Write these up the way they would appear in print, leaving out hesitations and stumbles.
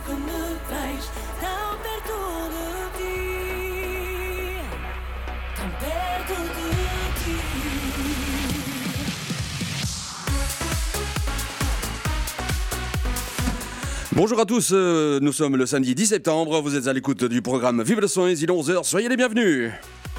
que me tens tão perto de ti, tão perto de ti. Bonjour à tous, nous sommes le samedi 10 septembre, vous êtes à l'écoute du programme Vibrações, il est 11h, soyez les bienvenus.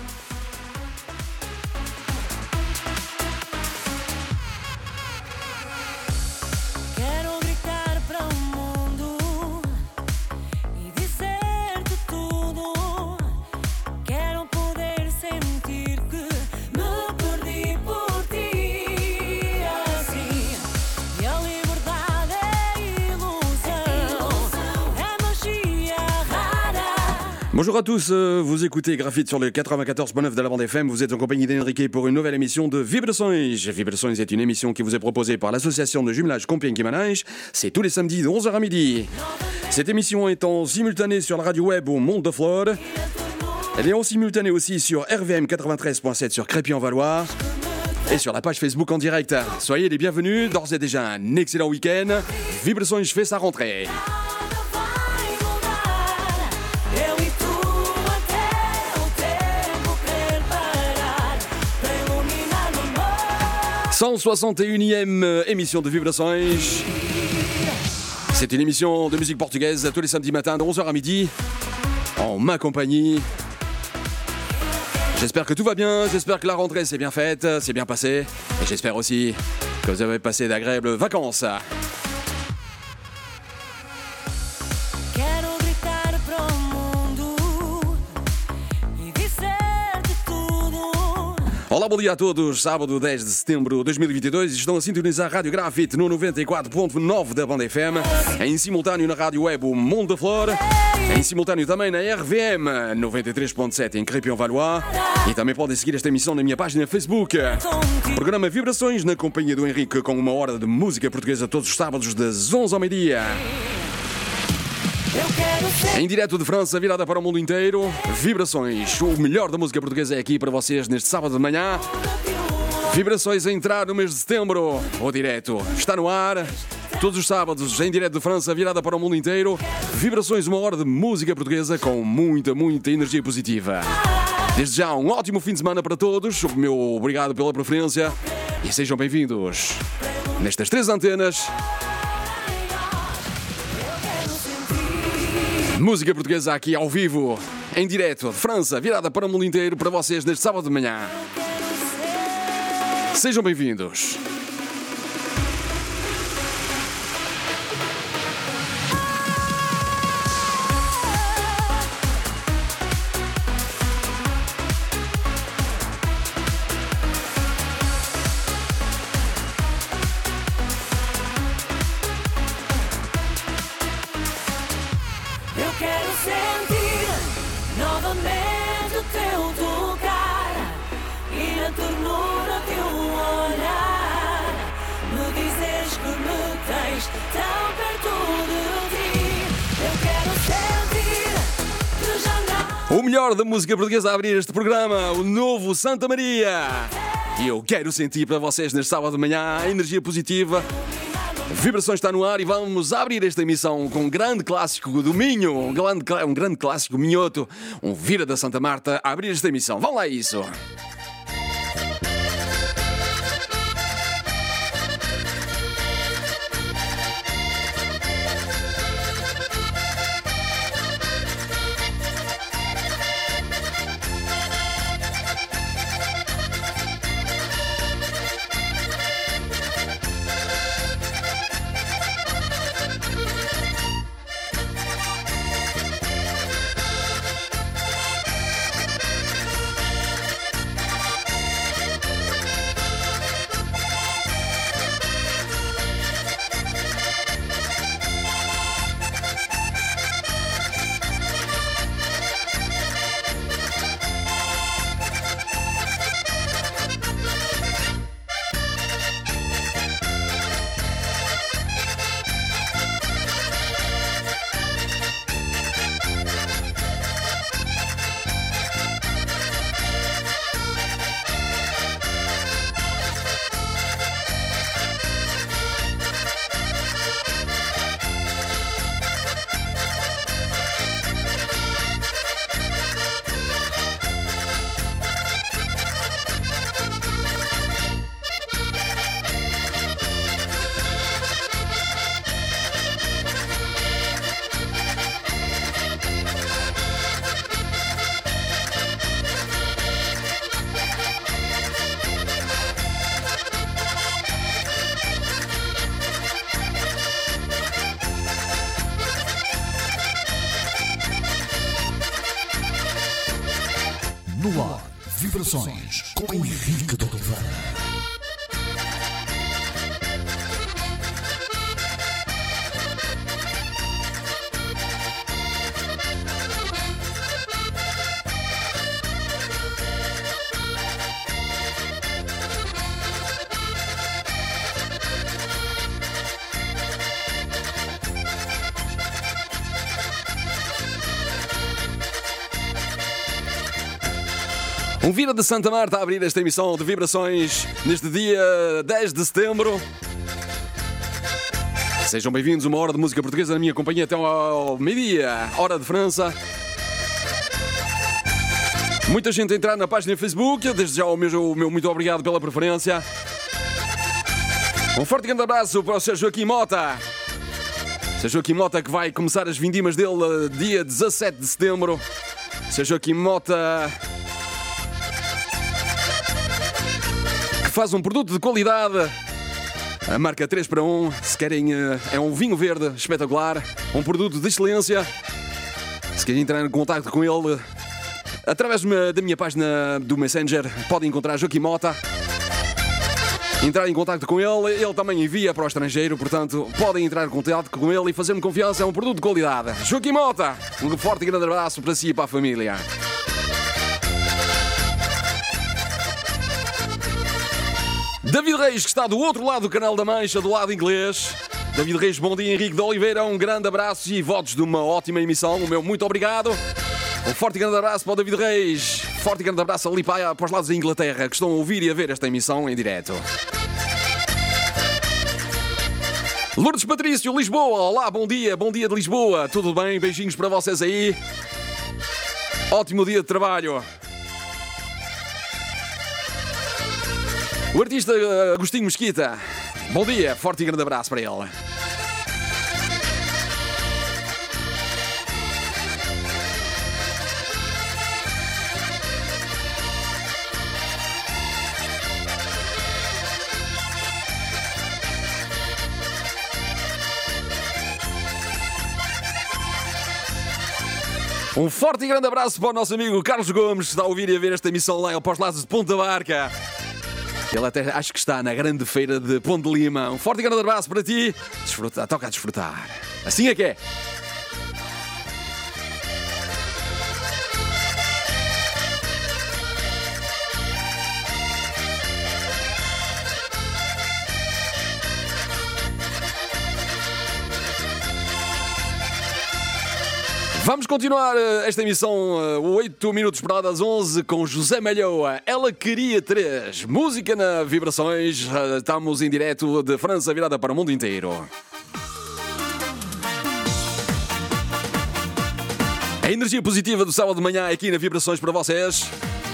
Bonjour à tous, vous écoutez Graphite sur le 94.9 de la bande FM, vous êtes en compagnie d'Enrique pour une nouvelle émission de Vibrações. Vibrações est une émission qui vous est proposée par l'association de jumelage Compiègne-Guimarães, c'est tous les samedis de 11h à midi. Cette émission est en simultané sur la radio web au Monde de Flore, elle est en simultané aussi sur RVM 93.7 sur Crépy-en-Valois et sur la page Facebook en direct. Soyez les bienvenus, d'ores et déjà un excellent week-end, Vibrações fait sa rentrée. « 161e émission de Vibrações. C'est une émission de musique portugaise tous les samedis matins de 11h à midi en ma compagnie. J'espère que tout va bien, j'espère que la rentrée s'est bien faite, s'est bien passée et j'espère aussi que vous avez passé d'agréables vacances. Olá, bom dia a todos. Sábado 10 de setembro de 2022 estão a sintonizar a Rádio Graphite no 94.9 da banda FM, em simultâneo na Rádio Web o Monde de Flore, em simultâneo também na RVM 93.7 em Crépy-en-Valois e também podem seguir esta emissão na minha página Facebook. Programa Vibrações na companhia do Henrique com uma hora de música portuguesa todos os sábados das 11 ao meio-dia. Em direto de França, virada para o mundo inteiro, Vibrações, o melhor da música portuguesa é aqui para vocês neste sábado de manhã. Vibrações a entrar no mês de setembro, o direto está no ar, todos os sábados em direto de França, virada para o mundo inteiro. Vibrações, uma hora de música portuguesa com muita energia positiva. Desde já, um ótimo fim de semana para todos, o meu obrigado pela preferência e sejam bem-vindos nestas 3 antenas. Música portuguesa aqui ao vivo, em direto de França, virada para o mundo inteiro, para vocês neste sábado de manhã. Sejam bem-vindos. O melhor da música portuguesa a abrir este programa, o novo Santa Maria. E eu quero sentir para vocês neste sábado de manhã a energia positiva. Vibrações está no ar e vamos abrir esta emissão com um grande clássico do Minho, um grande clássico minhoto, um Vira da Santa Marta a abrir esta emissão. Vamos lá a isso. Vibrações com Henrique de Oliveira. Um Vila de Santa Marta a abrir esta emissão de Vibrações neste dia 10 de setembro. Sejam bem-vindos a uma hora de música portuguesa na minha companhia até ao meio-dia, hora de França. Muita gente a entrar na página do Facebook, desde já o meu muito obrigado pela preferência. Um forte grande abraço para o Sr. Joaquim Mota. Sr. Joaquim Mota que vai começar as vindimas dele dia 17 de setembro. Sr. Joaquim Mota faz um produto de qualidade, a marca 3 para 1, se querem, é um vinho verde espetacular, um produto de excelência. Se querem entrar em contato com ele, através da minha página do Messenger, podem encontrar Joaquim Mota, entrar em contato com ele também envia para o estrangeiro, portanto, podem entrar em contato com ele e fazer-me confiança, é um produto de qualidade. Joaquim Mota, um forte e grande abraço para si e para a família. David Reis, que está do outro lado do Canal da Mancha, do lado inglês. David Reis, bom dia. Henrique de Oliveira, um grande abraço e votos de uma ótima emissão. O meu muito obrigado. Um forte e grande abraço para o David Reis. Forte e grande abraço ali para os lados da Inglaterra, que estão a ouvir e a ver esta emissão em direto. Lourdes Patrício, Lisboa. Olá, bom dia de Lisboa. Tudo bem? Beijinhos para vocês aí. Ótimo dia de trabalho. O artista Agostinho Mesquita, bom dia, forte e grande abraço para ele. Um forte e grande abraço para o nosso amigo Carlos Gomes, que está a ouvir e a ver esta emissão lá para os lados de Ponta Barca. Ele até acho que está na grande feira de Ponte de Lima. Um forte e grande abraço para ti. Desfruta, toca a desfrutar. Assim é que é. Vamos continuar esta emissão 8 minutos para lá das 11 com José Malhoa. Ela queria 3. Música na Vibrações. Estamos em direto de França virada para o mundo inteiro. A energia positiva do sábado de manhã aqui na Vibrações para vocês.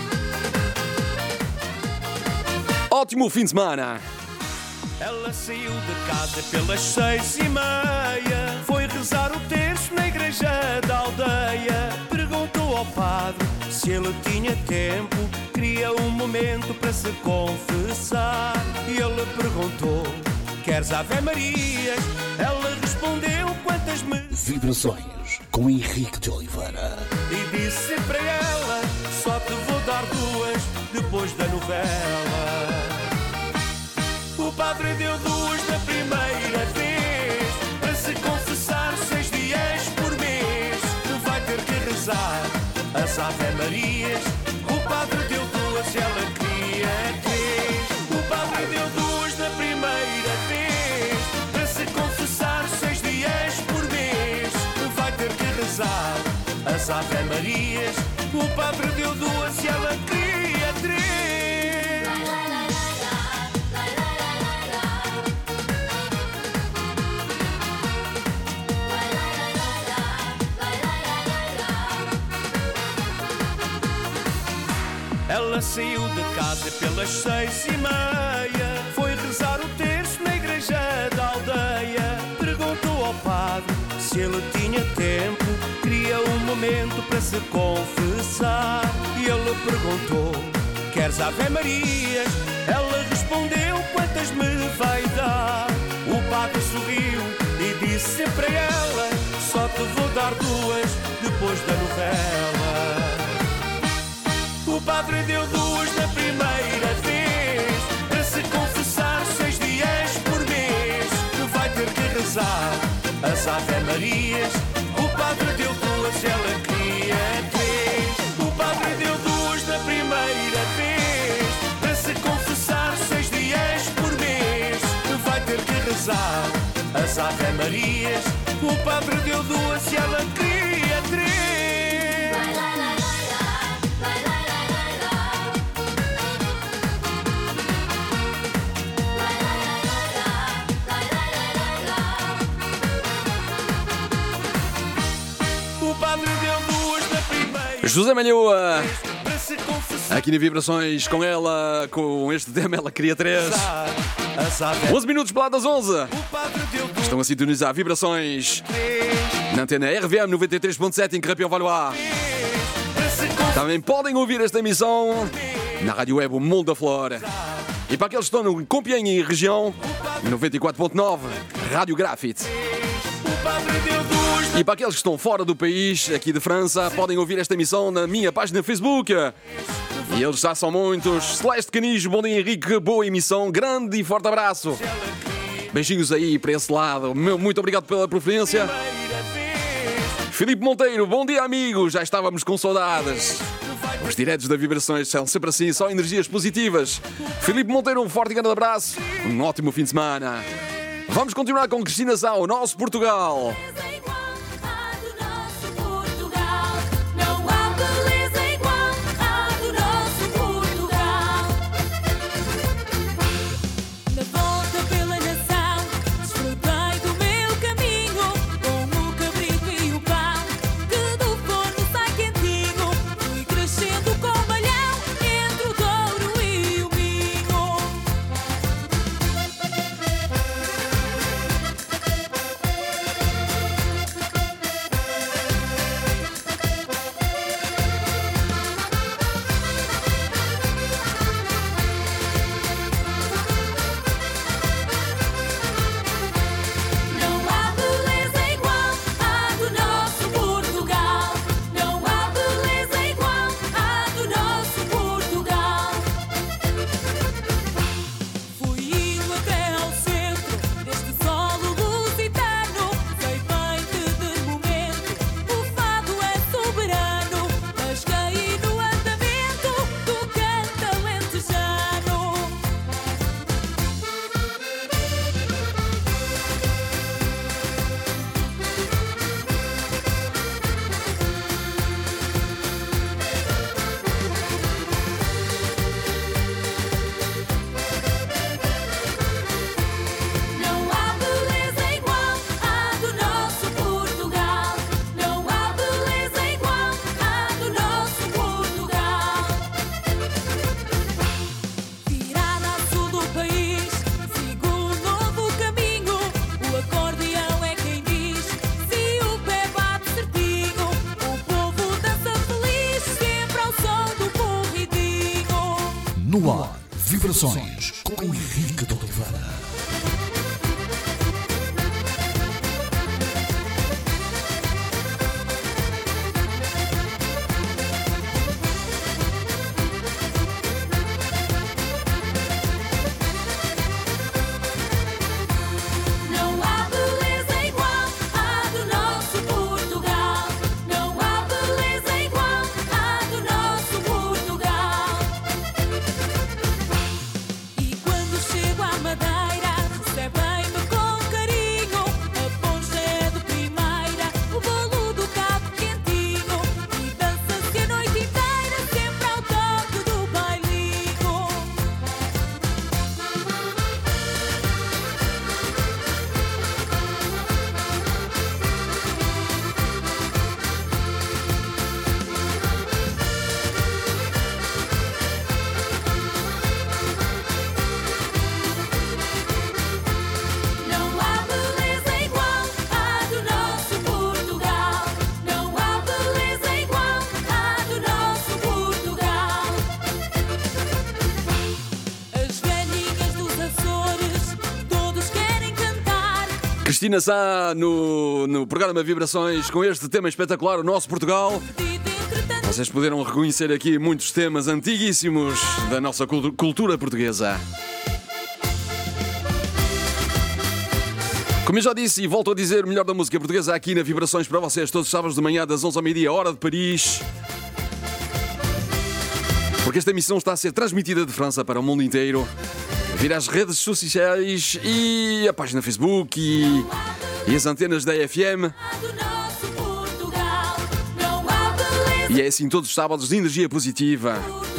Ótimo fim de semana. Ela saiu de casa pelas 6:30. Foi rezar o terço na igreja da aldeia. Perguntou ao padre se ele tinha tempo. Queria um momento para se confessar. E ele perguntou: queres Ave Marias? Ela respondeu: quantas me... Vibrações com Henrique de Oliveira. E disse para ela: só te vou dar 2 depois da novela. O padre deu 2 da primeira vez, para se confessar 6 dias por mês. Vai ter que rezar as Ave Marias. O padre deu 2 e ela queria 3. O padre deu 2 da primeira vez, para se confessar 6 dias por mês. Vai ter que rezar as Ave Marias. O padre deu 2 e ela queria 3. Ela saiu de casa pelas 6:30. Foi rezar o terço na igreja da aldeia. Perguntou ao padre se ele tinha tempo. Queria um momento para se confessar. E ele perguntou: queres Ave Marias? Ela respondeu: quantas me vai dar? O padre sorriu e disse para ela: só te vou dar 2 depois da novela. O padre deu 2 as Ave-Marias. O padre deu 2, ela queria 3. O padre deu 2 da primeira vez. Para se confessar 6 dias por mês, vai ter que rezar as Ave-Marias. O padre deu 2 e ela queria 3. O padre deu 2 da primeira. José Malhoa, Para se confessar aqui na Vibrações, com ela, com este tema, ela queria 3. as Ave-Marias. 11 minutos para lá das 11. O padre deu 2, Estão a sintonizar Vibrações 3. na antena RVM 93.7 em Carapéu-Valois. Para se confessar Também podem ouvir esta emissão na rádio web O Mundo da Flor. E para aqueles que estão no Compiègne e região, 94.9, Rádio Grafite. o padre deu 2 E para aqueles que estão fora do país, aqui de França, podem ouvir esta emissão na minha página no Facebook. E eles já são muitos. Celeste Canijo, bom dia Henrique, boa emissão, grande e forte abraço. Beijinhos aí para esse lado. Muito obrigado pela preferência. Filipe Monteiro, bom dia amigos, já estávamos com saudades. Os diretos da Vibrações são sempre assim, só energias positivas. Filipe Monteiro, um forte e grande abraço. Um ótimo fim de semana. Vamos continuar com Cristina Sá, o nosso Portugal. Beleza igual à do nosso Portugal. Não há beleza igual à do nosso Portugal. Na volta pela nação, desfrutei do meu caminho com o cabrito e o pão que do forno sai quentinho. Fui crescendo com o malhão entre o Douro e o Minho. Não há beleza igual à do nosso Portugal. Não há beleza igual à do nosso Portugal. Fui indo até ao centro deste solo lusitano. Sei bem que de momento o fado é soberano, mas caí no andamento do canto alentejano. Não há beleza igual à do nosso Portugal. Não há beleza igual à do nosso Portugal. Virada a sul do país, sigo um novo caminho. O acordeão é quem diz, se o pé bate certinho. O povo dança feliz, sempre ao som do corridinho. No ar, Vibrações com Henrique de Oliveira. Não há beleza igual à do nosso Portugal. Não há beleza igual à do nosso Portugal. E quando chego à Madeira, recebem-me com carinho. A poncha é de primeira, o bolo do cabo quentinho. E dança-se a noite inteira, sempre ao toque do bailinho. Não há beleza igual à do nosso Portugal. Não há beleza igual à do nosso Portugal. As velhinhas dos Açores, todos querem cantar. Cristina Sá no programa Vibrações com este tema espetacular, o nosso Portugal. Perdido entre tantas Vocês puderam reconhecer aqui muitos temas antiguíssimos da nossa cultura portuguesa. Como eu já disse e volto a dizer, o melhor da música portuguesa aqui na Vibrações para vocês todos os sábados de manhã das 11 ao meio-dia, hora de Paris. Porque esta emissão está a ser transmitida de França para o mundo inteiro, via as redes sociais e a página Facebook e as antenas da FM. E é assim todos os sábados de energia positiva.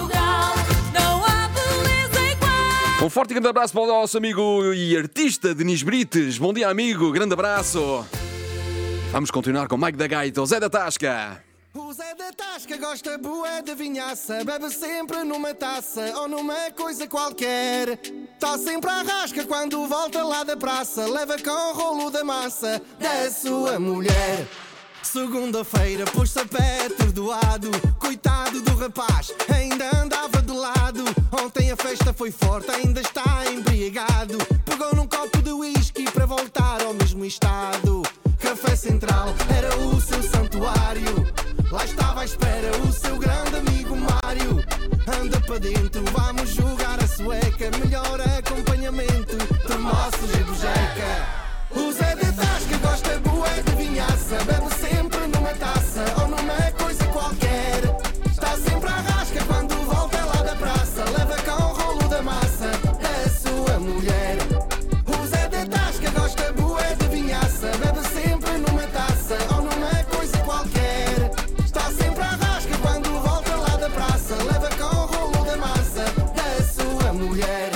Um forte e grande abraço para o nosso amigo e artista Denis Brites. Bom dia, amigo. Grande abraço. Vamos continuar com Mike da Gaita, o Zé da Tasca. O Zé da Tasca gosta bué de vinhaça, bebe sempre numa taça ou numa coisa qualquer. Tá sempre à rasca quando volta lá da praça, leva com o rolo da massa da sua mulher. Segunda-feira pôs-se a pé atordoado, coitado do rapaz, ainda andava de lado. Ontem a festa foi forte, ainda está embriagado. Pegou num copo de whisky para voltar ao mesmo estado. Café Central era o seu santuário, lá estava à espera o seu grande amigo Mário. Anda para dentro, vamos jogar a sueca, melhor acompanhamento, termossos e bujeca. O Zé de Tasca gosta bué de vinhaça, bebe sempre numa taça ou numa coisa qualquer. Está sempre à rasca quando volta lá da praça, leva com o rolo da massa da sua mulher. O Zé de Tasca gosta bué de vinhaça, bebe sempre numa taça ou numa coisa qualquer. Está sempre à rasca quando volta lá da praça, leva com o rolo da massa da sua mulher.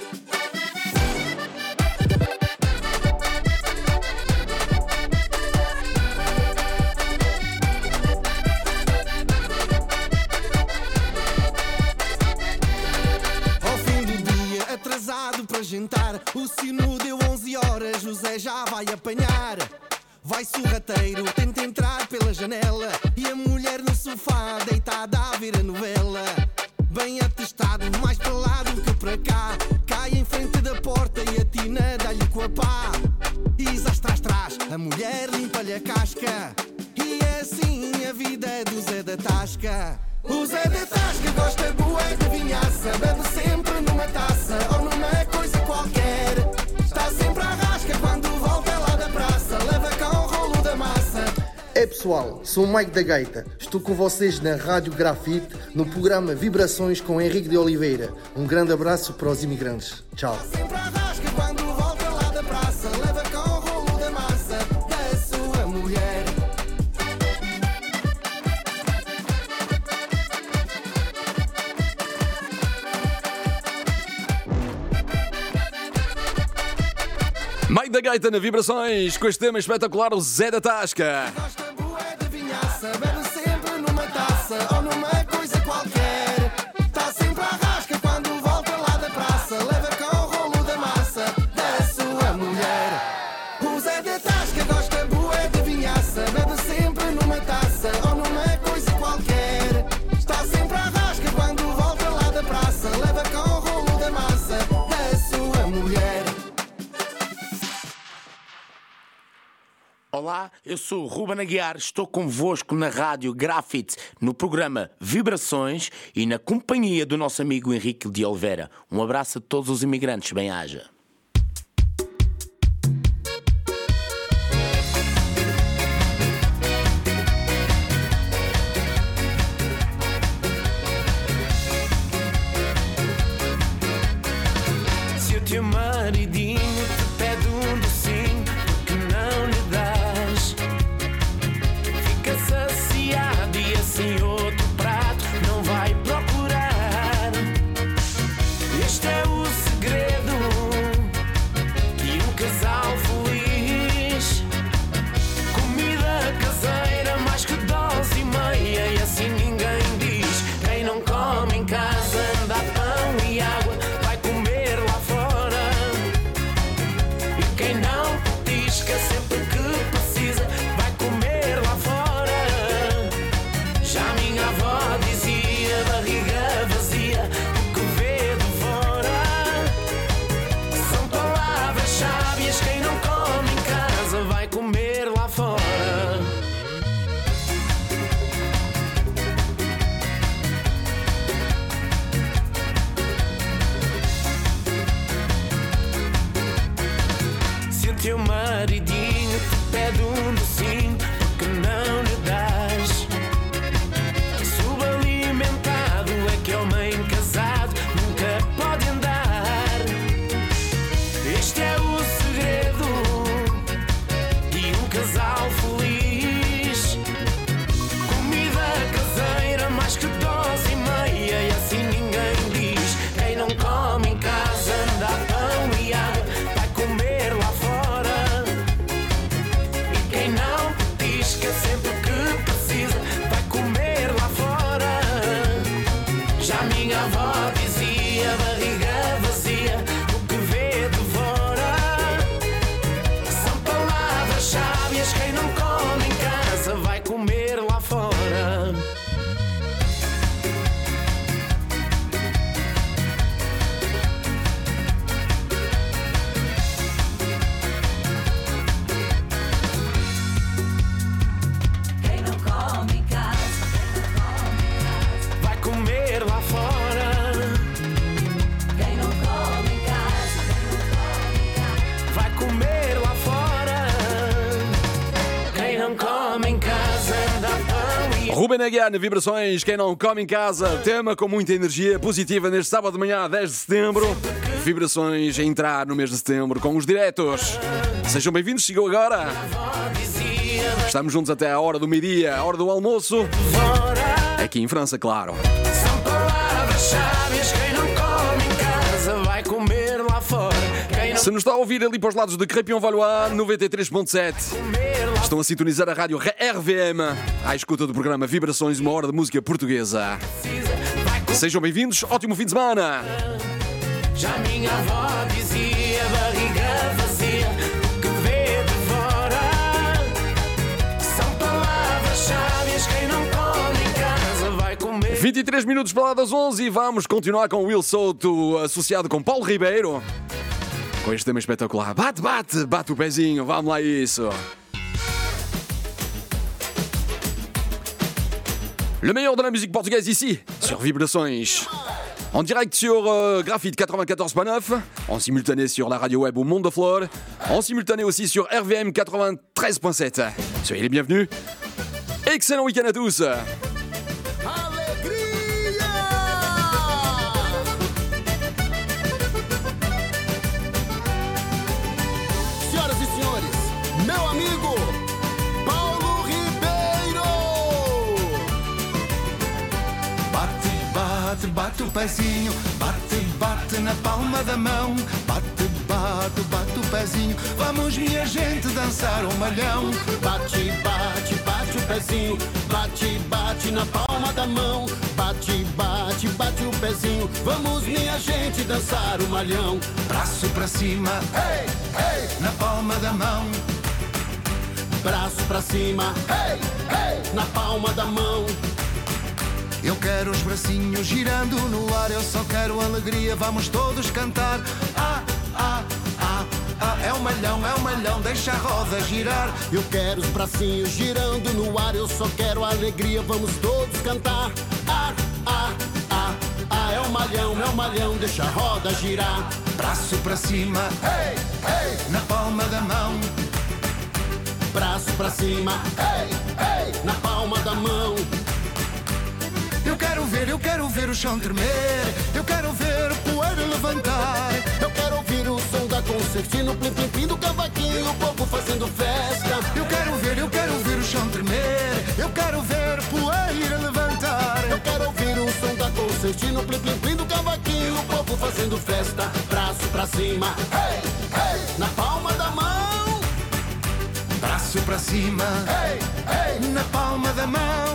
Para jantar, o sino deu 11 horas, José já vai apanhar. Vai sorrateiro, tenta entrar pela janela e a mulher no sofá deitada a ver a novela. Bem atestado, mais para lá do que para cá, cai em frente da porta e a tina dá-lhe com a pá. E zás traz, a mulher limpa-lhe a casca. E é assim a vida do Zé da Tasca. O Zé da Tasca gosta bué de vinhaça, bebe sempre numa taça ou numa coisa qualquer. Está sempre à rasca quando volta lá da praça, leva com o rolo da massa. É pessoal, sou o Mike da Gaita. Estou com vocês na Rádio Grafite, no programa Vibrações com Henrique de Oliveira. Um grande abraço para os imigrantes. Tchau. Está sempre à rasca quando volta lá da praça, leva com o rolo da massa da sua mulher. Mike da Gaita na Vibrações, com este tema espetacular, o Zé da Tasca. Gosta bué de vinhaça, bebe sempre numa taça ou numa coisa qualquer. Está sempre à rasca quando volta lá da praça, leva com o rolo da massa da sua mulher. O Zé da Tasca gosta bué de vinhaça, bebe sempre numa taça ou numa coisa qualquer. Está sempre à rasca quando volta lá da praça, leva com o rolo da massa da sua mulher. Olá, eu sou o Ruben Aguiar, estou convosco na Rádio Grafite, no programa Vibrações e na companhia do nosso amigo Henrique de Oliveira. Um abraço a todos os imigrantes, bem-aja. Se o teu maridinho te pede um docinho, porque não lhe dás? Fica saciado e assim outro prato não vai procurar. Este é o segredo de um casal feliz. Comida caseira mais que dose e meia, e assim ninguém diz. Quem não come em casa anda a pão e água, vai comer lá fora. teu maridinho pede um docinho, porque não lhe dás? Subalimentado, aquele homem casado nunca pode andar. Este é o segredo de um casal feliz. Comida caseira, mais que dose e meia, e assim ninguém diz. Quem não come em casa anda a pão e água, vai comer lá fora. E quem não petisca sempre que precisa, vai comer lá fora. Já minha avó dizia, barriga vazia, o que vê devora. São palavras sábias, quem não come em casa vai comer lá fora. Quem não come em casa, Vai comer lá fora. quem não come em casa, Vai comer lá fora. Quem não come em casa anda a pão e Ruben Aguiar, Vibrações, quem não come em casa, tema com muita energia positiva neste sábado de manhã, 10 de setembro. Vibrações a entrar no mês de setembro com os diretos. Sejam bem-vindos, chegou agora. dizia Estamos juntos até a hora do meio-dia, a hora do almoço. fora. Aqui em França, claro. São palavras sábias, quem não come em casa vai comer lá fora. Quem não Se nos está a ouvir ali para os lados de Crépillon-Valois, 93.7. comer lá Estão a sintonizar a rádio RVM, à escuta do programa Vibrações, uma hora de música portuguesa. precisa, vai comer. Sejam bem-vindos, ótimo fim de semana. Já minha avó dizia, barriga vazia, o que vê devora. São palavras sábias, quem não come em casa vai comer. 23 minutos para lá das 11 e vamos continuar com o Will Souto associado com Paulo Ribeiro. Com este tema espetacular. Bate, bate, bate o pezinho, vamos lá isso. Le meilleur de la musique portugaise ici, sur Vibrações. En direct sur Graphite 94.9, en simultané sur la radio web au Monde de Flore, en simultané aussi sur RVM 93.7. Soyez les bienvenus. Excellent week-end à tous. Senhoras e senhores, meu amigo Paulo Ribeiro. Bate, bate, bate o pezinho, bate, bate na palma da mão. Bate, bate, bate o pezinho, vamos minha gente dançar um malhão. Bate, bate, bate o pezinho, bate, bate na palma da mão. Bate, bate, bate o pezinho, vamos minha gente dançar um malhão. Braço pra cima, hey, hey, na palma da mão. Braço pra cima, hey, hey, na palma da mão. Eu quero os bracinhos girando no ar, eu só quero alegria, vamos todos cantar. Ah, ah, ah, ah, é um malhão, deixa a roda girar. Eu quero os bracinhos girando no ar, eu só quero alegria, vamos todos cantar. Ah, ah, ah, ah, é um malhão, deixa a roda girar. Braço pra cima, hey, hey, na palma da mão. Braço pra cima, hey, hey, na palma da mão. Eu quero ver o chão tremer. Eu quero ver o poeira levantar. Eu quero ouvir o som da concertina, o plim plim plim do cavaquinho, o povo fazendo festa. Eu quero ver o chão tremer. Eu quero ver o poeira levantar. Eu quero ouvir o som da concertina, o plim plim plim do cavaquinho, o povo fazendo festa. Braço pra cima, hey, hey, na palma da mão. Braço pra cima, hey, hey, na palma da mão.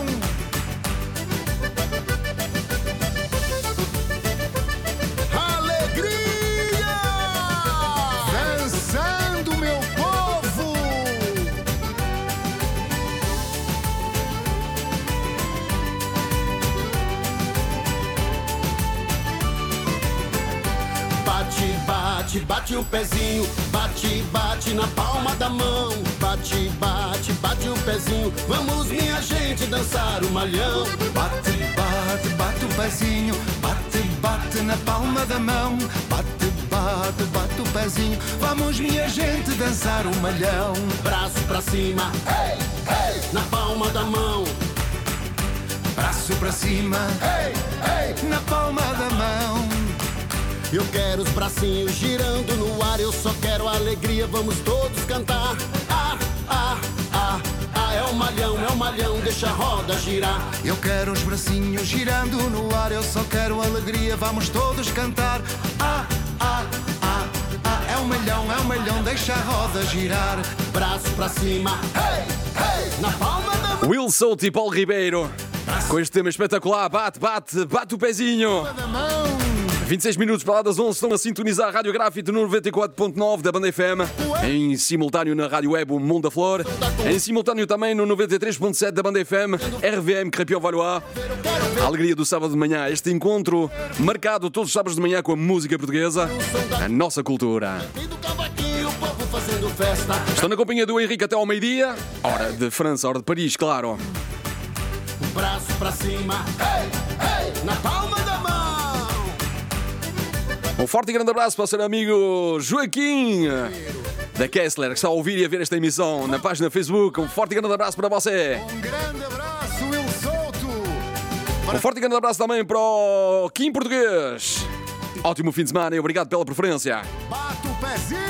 Bate, bate o pezinho, bate, bate na palma da mão. Bate, bate, bate o pezinho, vamos minha gente dançar o malhão. Bate, bate, bate o pezinho, bate, bate na palma da mão. Bate, bate. bate, bate o pezinho. Vamos, minha gente, dançar o malhão. Braço pra cima, hey, hey, na palma da mão. Braço pra cima, hey, hey, na palma da mão. Eu quero os bracinhos girando no ar, eu só quero alegria, vamos todos cantar. Ah, ah, ah, ah, é o malhão, deixa a roda girar. Eu quero os bracinhos girando no ar, eu só quero alegria, vamos todos cantar. Ah, ah, ah, ah, é o malhão, deixa a roda girar. Braço pra cima, hey, hey, na palma da mão. Will Souto e Paulo Ribeiro, com este tema espetacular, bate, bate, bate o pezinho. 26 minutos para lá das 11, estão a sintonizar a Rádio Grafite no 94.9 da Banda FM, em simultâneo na Rádio Web o Mundo da Flor, em simultâneo também no 93.7 da Banda FM, RVM Crépio-Valois. A alegria do sábado de manhã, este encontro marcado todos os sábados de manhã com a música portuguesa, a nossa cultura. Estou na companhia do Henrique até ao meio-dia, hora de França, hora de Paris, claro. Braço para cima, hey, hey, na palma da mão. Um forte e grande abraço para o seu amigo Joaquim da Kessler, que está a ouvir e a ver esta emissão na página Facebook. Um forte e grande abraço para você. Um grande abraço, Will Souto. Um forte e grande abraço também para o Kim Português. Ótimo fim de semana e obrigado pela preferência. Bate o pezinho.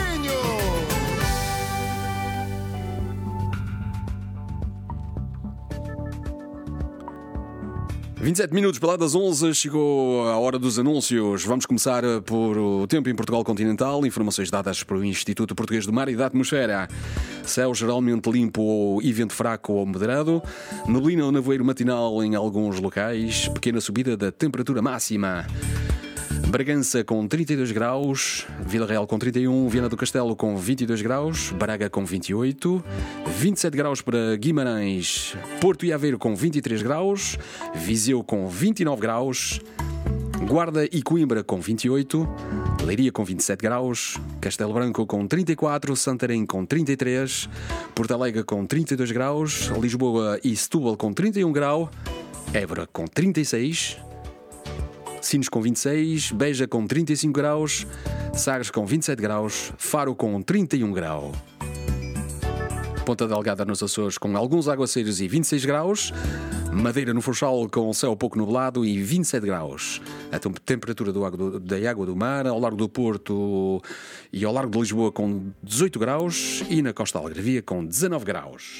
27 minutos para lá das 11, chegou a hora dos anúncios. Vamos começar por o tempo em Portugal continental. Informações dadas pelo Instituto Português do Mar e da Atmosfera. Céu geralmente limpo e vento fraco ou moderado. Neblina ou nevoeiro matinal em alguns locais. Pequena subida da temperatura máxima. Bragança com 32 graus, Vila Real com 31, Viana do Castelo com 22 graus, Braga com 28, 27 graus para Guimarães, Porto e Aveiro com 23 graus, Viseu com 29 graus, Guarda e Coimbra com 28, Leiria com 27 graus, Castelo Branco com 34, Santarém com 33, Porto Alegre com 32 graus, Lisboa e Setúbal com 31 graus, Évora com 36, Sines com 26, Beja com 35 graus, Sagres com 27 graus, Faro com 31 graus. Ponta Delgada nos Açores com alguns aguaceiros e 26 graus, Madeira no Funchal com céu pouco nublado e 27 graus. A temperatura da água do mar ao largo do Porto e ao largo de Lisboa com 18 graus e na Costa Algarvia com 19 graus.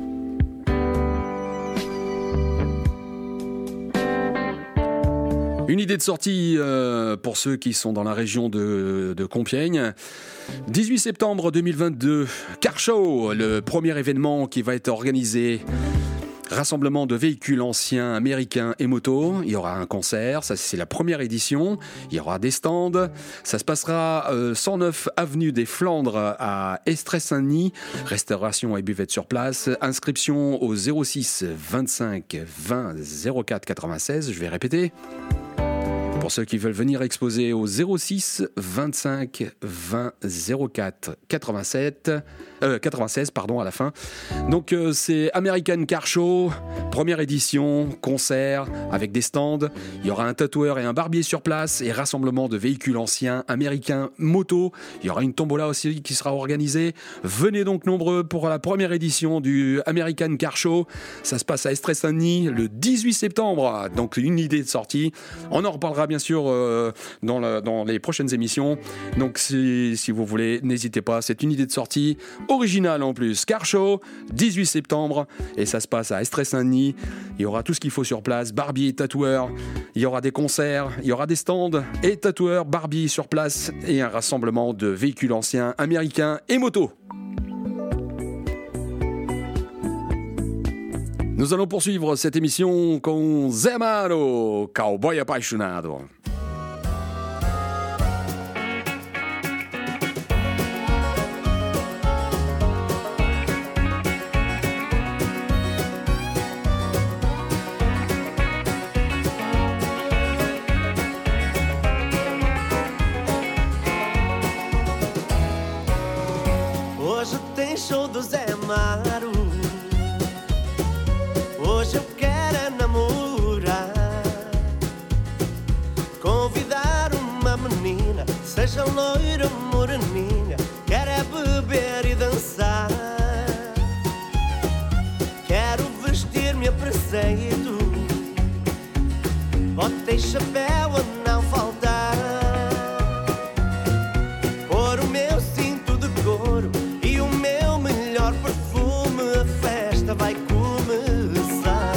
Une idée de sortie pour ceux qui sont dans la région de Compiègne. 18 septembre 2022, Car Show, le premier événement qui va être organisé. Rassemblement de véhicules anciens américains et motos. Il y aura un concert, ça c'est la première édition. Il y aura des stands. Ça se passera 109 avenue des Flandres à Estrée-Saint-Denis. Restauration et buvette sur place. Inscription au 06 25 20 04 96. Je vais répéter. Pour ceux qui veulent venir exposer au 06 25 20 04 96 à la fin. Donc c'est American Car Show, première édition, concert avec des stands. Il y aura un tatoueur et un barbier sur place et rassemblement de véhicules anciens américains, motos. Il y aura une tombola aussi qui sera organisée. Venez donc nombreux pour la première édition du American Car Show. Ça se passe à Estrée-Saint-Denis le 18 septembre. Donc une idée de sortie. On en reparlera bien sûr dans les prochaines émissions. Donc si vous voulez, n'hésitez pas. C'est une idée de sortie originale en plus. Car Show, 18 septembre. Et ça se passe à Estrée-Saint-Denis. Il y aura tout ce qu'il faut sur place. Barbier, tatoueur. Il y aura des concerts. Il y aura des stands et tatoueurs, barbier sur place. Et un rassemblement de véhicules anciens américains et motos. Nous allons poursuivre cette émission com Zé Amaro, Cowboy Apaixonado. Hoje tem show do Zé Amaro. Hoje eu quero é namorar, convidar uma menina, Seja loira, moreninha, quero é beber e dançar. Quero vestir-me a preceito, bota e chapéu a não faltar. Pôr o meu cinto de couro e o meu melhor perfume, a festa vai começar.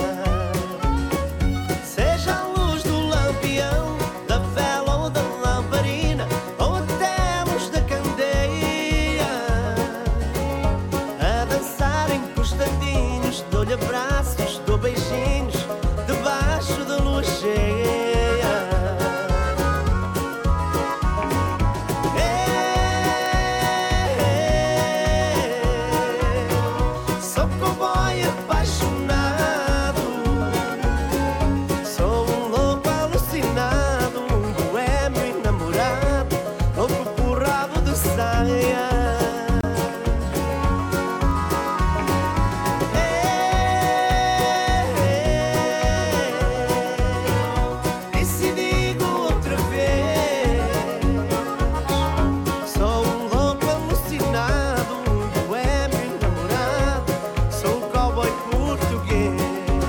Seja a luz do lampião, da vela ou da lamparina, ou até a luz da candeia, a dançar encostadinhos, dou-lhe abraços, dou beijinhos, debaixo da lua cheia. Sou cowboy apaixonado, sou um louco alucinado, um boêmio enamorado, louco por rabo de saia. E se digo outra vez, sou um louco alucinado, um boêmio enamorado, sou um cowboy português.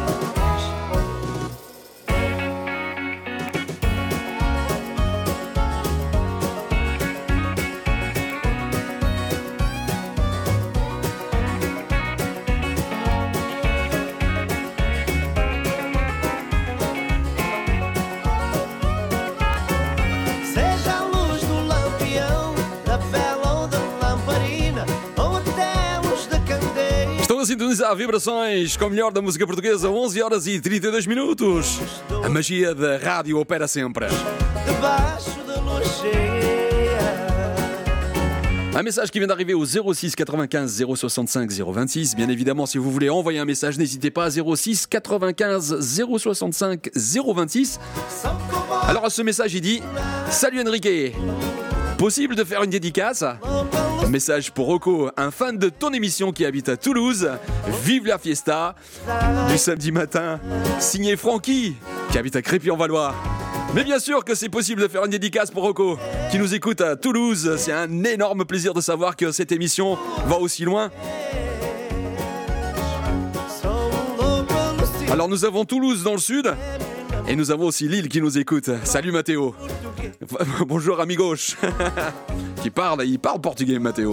Seja a luz do lampião, da vela ou da lamparina, ou até a luz da candeia. Estão a sintonizar vibrações com o melhor da música portuguesa, 11 horas e 32 minutos. A magia da rádio opera sempre. Debaixo da lua cheia. Un message qui vient d'arriver au 06 95 065 026. Bien évidemment, si vous voulez envoyer un message, n'hésitez pas à 06 95 065 026. Alors à ce message, il dit « Salut Enrique, possible de faire une dédicace ?» Un message pour Rocco, un fan de ton émission qui habite à Toulouse. Vive la fiesta du samedi matin. Signé Francky, qui habite à Crépy-en-Valois. Mais bien sûr que c'est possible de faire une dédicace pour Rocco, qui nous écoute à Toulouse. C'est un énorme plaisir de savoir que cette émission va aussi loin. Alors nous avons Toulouse dans le sud, et nous avons aussi Lille qui nous écoute. Salut Mathéo. Bonjour ami gauche. Il parle portugais Mathéo.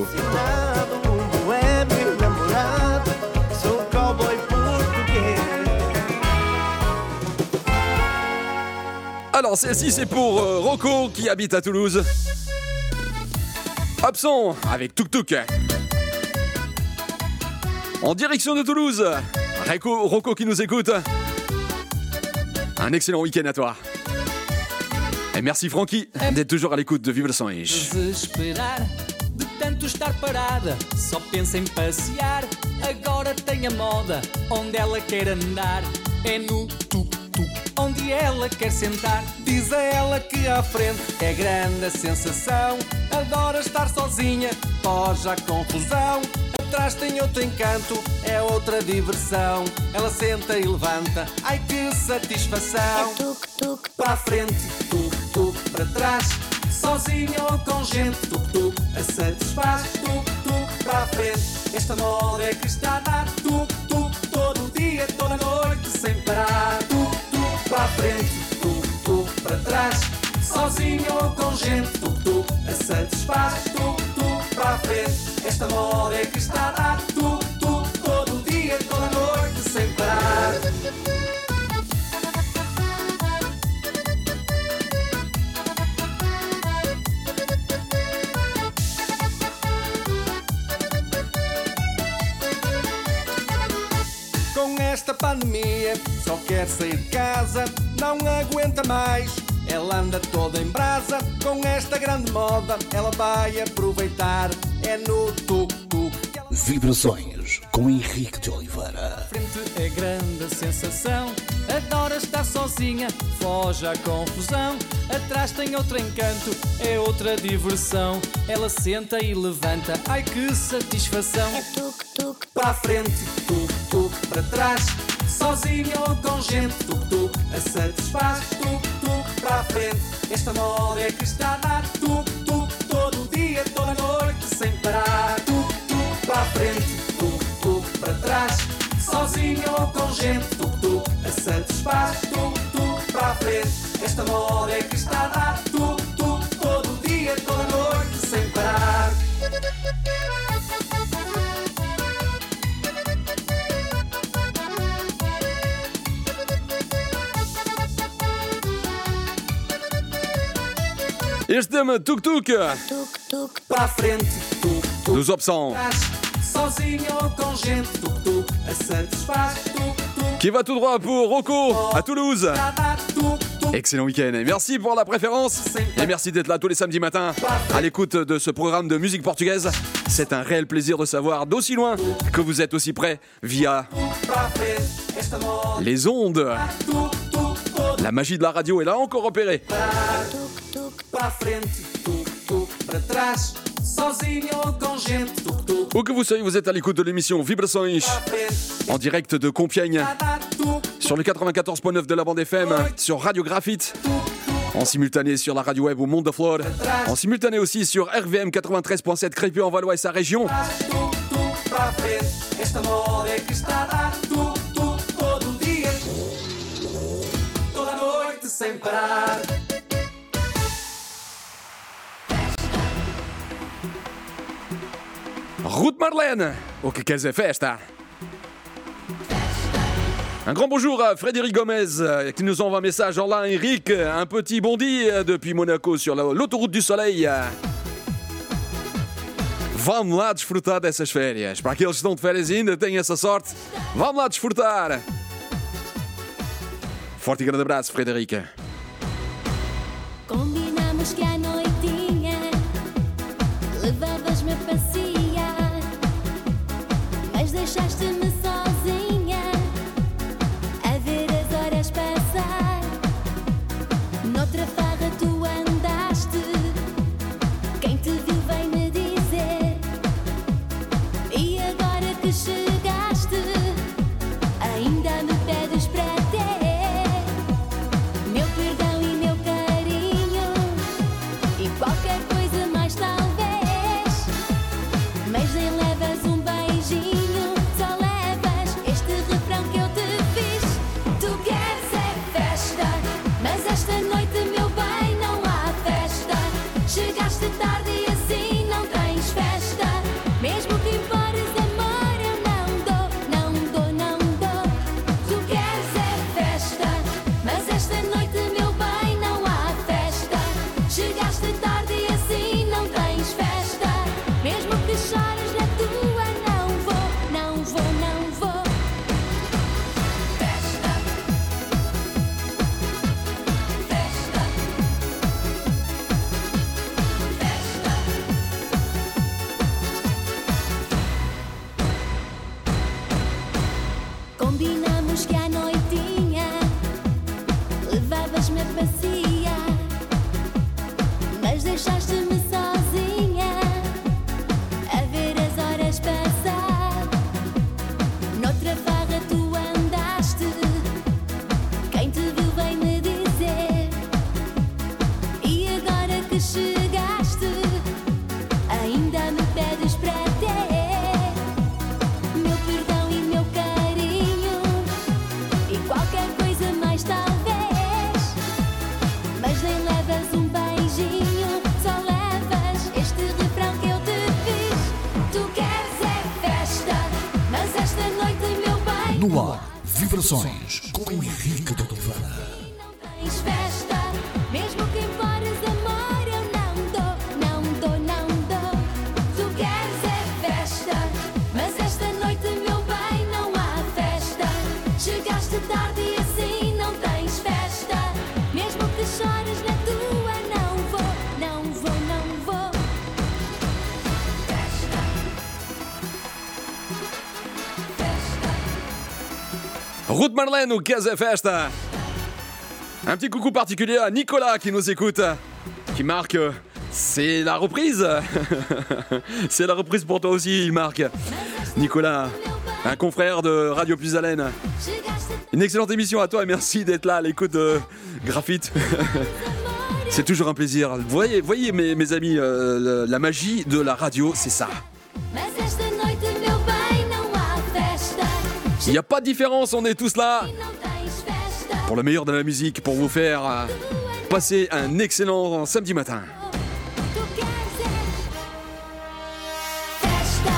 Alors celle-ci c'est pour Rocco qui habite à Toulouse. Absent avec Tuk Tuk. En direction de Toulouse. Rocco qui nous écoute. Un excellent week-end à toi. Et merci Francky d'être toujours à l'écoute de Vive le Son Riche. Desesperar de tanto estar parada, só pensa em passear. Agora tem a moda, onde ela quer andar é no tuk-tuk, onde ela quer sentar. Diz a ela que à frente é grande a sensação. Adora estar sozinha, foge à confusão. Atrás tem outro encanto, é outra diversão. Ela senta e levanta, ai que satisfação. É tuk-tuk para a frente, tuk-tuk para trás. Sozinha ou com gente, tuk-tuk a satisfaz. Tuk-tuk para a frente, esta moda é que está a dar. Tuk-tuk todo dia, toda noite, sem parar. Tuk-tuk para a frente, tuk-tuk para trás. Sozinha ou com gente, tuk-tuk a satisfaz. Tuk-tuk para a frente, esta moda é que está a dar. Tuk-tuk todo dia, toda noite, sem parar. Com esta pandemia, só quer sair de casa, não aguenta mais. Ela anda toda em brasa, com esta grande moda, ela vai aproveitar, é no tuk-tuk. Vibrações com Henrique de Oliveira. Frente é grande a sensação, adora estar sozinha, foge à confusão. Atrás tem outro encanto, é outra diversão. Ela senta e levanta, ai que satisfação. É tuk-tuk para a frente, tuk-tuk para trás. Sozinha ou com gente, tuk-tuk a satisfaz. Tuk-tuk para a frente, esta moda é que está a dar. Tuk-tuk Esta moda é que está a dar todo dia, toda noite, sem parar. Este tema, tuk-tuk, Para a frente, tuk-tuk. dos Opção, Sozinho ou com gente, tuk-tuk. A satisfaz, tuk-tuk. qui va tout droit pour Rocco, à Toulouse. Está a dar tuk-tuk. Excellent week-end. Et merci pour la préférence. Et merci d'être là tous les samedis matins à l'écoute de ce programme de musique portugaise. C'est un réel plaisir de savoir d'aussi loin que vous êtes aussi près via Para a frente, esta moda. les ondes. Tuk-tuk. La magie de la radio est là encore opérée. Para a frente, tuk-tuk. Para trás, sozinho ou com gente, tuk-tuk. Où que vous soyez, vous êtes à l'écoute de l'émission Vibrações Para a frente, en direct de Compiègne está a dar tuk-tuk. sur le 94.9 de la bande FM, sur Radio Graphite, en simultané sur la radio web au Monde de Flore, en simultané aussi sur RVM 93.7 Crépy en Valois et sa région. Tuk-tuk. Para a frente, esta moda é que está a dar tuk-tuk. Todo dia, toda noite, sem parar. Ruth Marlène, au Quéquez Festa. Un grand bonjour à Frédéric Gomez qui nous envoie un message. Hola Eric, un petit bondi depuis Monaco sur l'autoroute du soleil. Vamos lá desfrutar dessas férias. Para aqueles que estão de férias ainda têm essa sorte, vamos lá desfrutar. Forte e grande abraço, Frédéric. Combinamos que à noitinha levavas-me a passear, mas deixaste-me sozinha a ver as horas passar. Noutra farra tu andaste, quem te viu vem me dizer. E agora que chegaste, ainda me pedes para ter meu perdão e meu carinho e qualquer coisa mais talvez. Mas nem levas um beijinho, só levas este refrão que eu te fiz. Tu queres é festa, mas esta noite, meu bem, não há festa. Chegaste tarde e assim não tens festa. Mesmo que implores amor, eu não dou, não dou, não dou. Tu queres é festa, mas esta noite, meu bem, não há festa. Chegaste tarde e assim não tens festa. Mesmo que chores na tua, não vou, não vou, não vou. Festa, festa, festa. Combinamos que à noitinha levavas-me a passear, mas deixaste-me sozinha a ver as horas passar. Noutra farra tu andaste, quem te viu vem me dizer. E agora que chegaste, ainda me pedes para ter meu perdão e meu carinho e qualquer coisa mais talvez. Mas nem levas um beijinho, só levas este refrão que eu te fiz. Tu queres é festa, mas esta noite, meu bem, No ar, Vibrações com Henrique de Oliveira. não tens festa. Mesmo que implores amor, eu não dou, não dou, não dou. Tu queres é festa, mas esta noite, meu bem, não há festa. Chegaste tarde e assim não tens festa. Mesmo que chores na tua, não vou, não vou, não vou. Festa, festa. Ruth Marlène au Quéquez Festa. Un petit coucou particulier à Nicolas qui nous écoute, qui marque, c'est la reprise. C'est la reprise pour toi aussi, Marc. Nicolas, un confrère de Radio Plus Haleine. Une excellente émission à toi et merci d'être là à l'écoute de Graphite. C'est toujours un plaisir. Voyez mes amis, la magie de la radio, c'est ça. Mas esta noite, meu bem, não há festa. Il n'y a pas de différence, on est tous là Não tens festa. pour le meilleur de la musique, pour vous faire Tua Passez un excellent samedi matin. Tu queres é festa.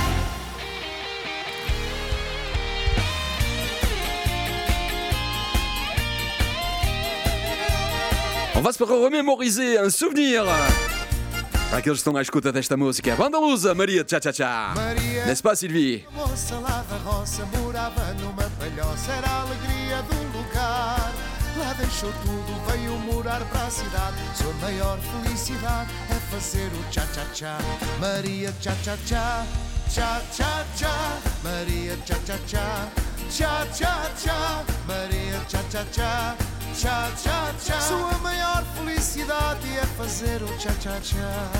On va se remémoriser un souvenir. Para aqueles que estão à escuta desta música. Banda Lusa, Maria Tchá Tchá Tchá. N'est-ce pas, Sylvie? Moça lá da roça morava numa palhoça, era a alegria do lugar. Lá deixou tudo, veio morar para a cidade. Sua maior felicidade é fazer o tchá-tchá-tchá. Maria tchá-tchá-tchá, tchá-tchá-tchá. Maria tchá-tchá-tchá, tchá-tchá-tchá. Maria tchá-tchá-tchá, tchá-tchá-tchá. Sua maior felicidade é fazer o tchá-tchá-tchá.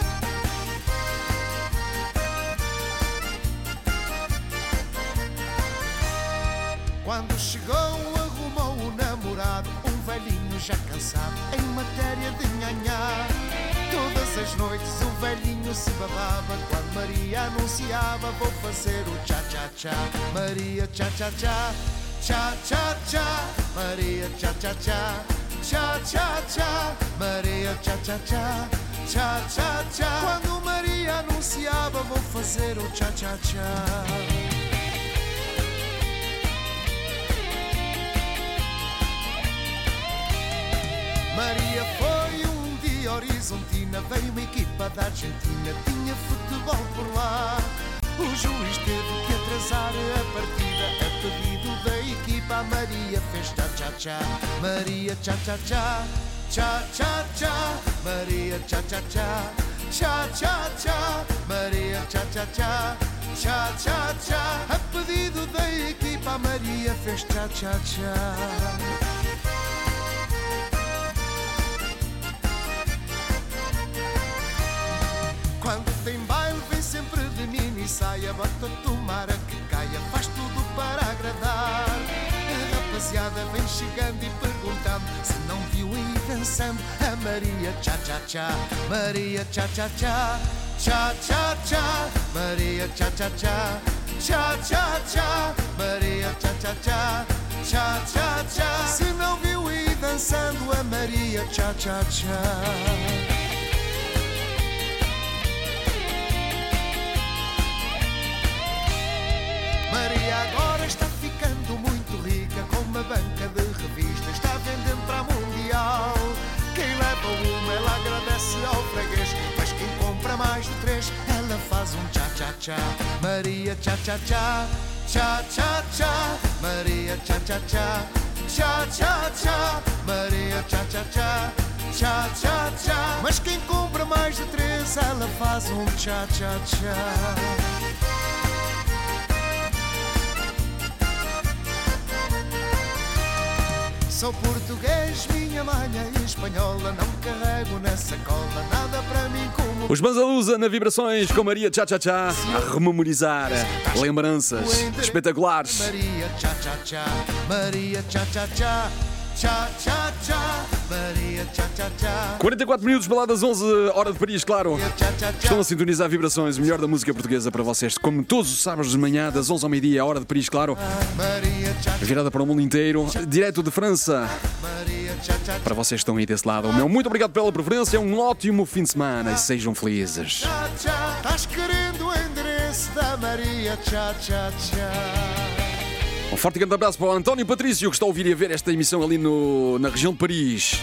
Quando chegou, arrumou o namorado, um velhinho já cansado, em matéria de nhanhá. Todas as noites o velhinho se babava, quando Maria anunciava: vou fazer o tchá-tchá-tchá. Maria tchá-tchá-tchá, tchá-tchá-tchá. Maria tchá-tchá-tchá, tchá-tchá-tchá. Maria tchá-tchá-tchá, tchá-tchá-tchá. Quando Maria anunciava: vou fazer o tchá-tchá-tchá. Maria foi um dia horizontina, veio uma equipa da Argentina, tinha futebol por lá. O juiz teve que atrasar a partida, a pedido da equipa. A Maria fez tchá-tchá-tchá. Maria tchá-tchá-tchá, tchá-tchá-tchá. Maria tchá-tchá-tchá, tchá-tchá-tchá. Maria tchá-tchá-tchá, tchá-tchá-tchá. A pedido da equipa, a Maria fez tchá-tchá-tchá. Quando tem baile vem sempre de mini saia, bota tomara que caia, faz tudo para agradar. A rapaziada vem chegando e perguntando se não viu ir dançando a Maria tchá-tchá-tchá. Maria tchá-tchá-tchá, tchá-tchá-tchá. Maria tchá-tchá-tchá, tchá-tchá-tchá. Maria tchá-tchá-tchá, tchá-tchá-tchá. Se não viu ir dançando a Maria tchá-tchá-tchá. Maria agora está ficando muito rica, com uma banca de revistas, está vendendo para a Mundial. Quem leva uma, ela agradece ao freguês, mas quem compra mais de três, ela faz um tchá-tchá-tchá. Maria tchá-tchá-tchá, tchá-tchá-tchá. Maria tchá-tchá-tchá, tchá-tchá-tchá. Maria tchá-tchá-tchá, tchá-tchá-tchá. Mas quem compra mais de três, ela faz um tchá-tchá-tchá. Sou português, minha manha espanhola, não carrego na sacola nada para mim como... Os Banzalusa na Vibrações com Maria Tchá-Tchá-Tchá a rememorizar lembranças espetaculares. Maria tchá-tchá-tchá, Maria tchá-tchá-tchá, tchá-tchá-tchá, Maria tchá-tchá-tchá. 44 minutos, baladas 11, hora de Paris, claro. Estão a sintonizar Vibrações, o melhor da música portuguesa para vocês, como todos os sábados de manhã, das 11 ao meio-dia, a hora de Paris, claro. Virada para o mundo inteiro, direto de França. Para vocês que estão aí desse lado, o meu muito obrigado pela preferência, um ótimo fim de semana e sejam felizes. Estás querendo o endereço da Maria tchá-tchá-tchá. Um forte e grande abraço para o António Patrício, que está a ouvir e a ver esta emissão ali na região de Paris.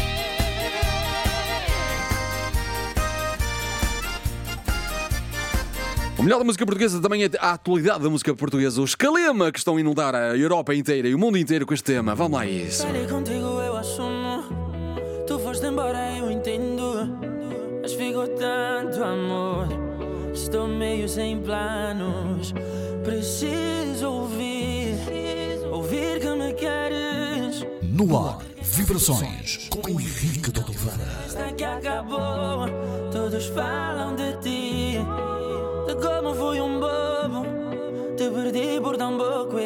O melhor da música portuguesa também é a atualidade da música portuguesa. Os Calema, que estão a inundar a Europa inteira e o mundo inteiro com este tema. Vamos lá a isso. Falei contigo, eu assumo. Tu foste embora, eu entendo. Mas ficou tanto amor. Estou meio sem planos. Preciso ouvir que me queres. No ar, Vibrações com Henrique de Oliveira. Esta que acabou, todos falam de ti, de como fui um bobo, te perdi por tão pouco.